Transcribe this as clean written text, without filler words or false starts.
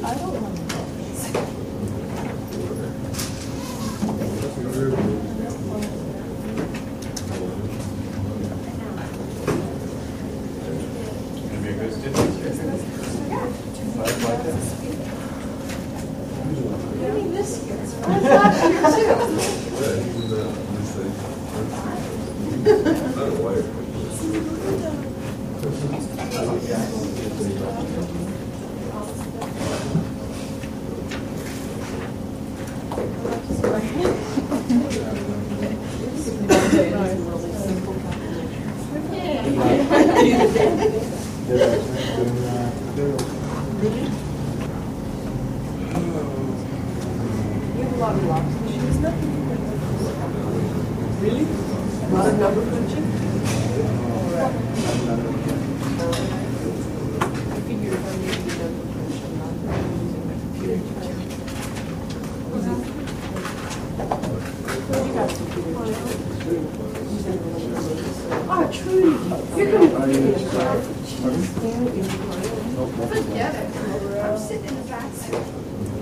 don't want to know. Gonna be a good student. Maybe this year. Oh, it's last year You have a lot of locks machines now? Really? Not a number crunching? I figured if I needed a number crunch, I'm not using my computer. You got computers. Oh, Trudy, you're going to be a car. Forget it. I'm sitting in the back seat.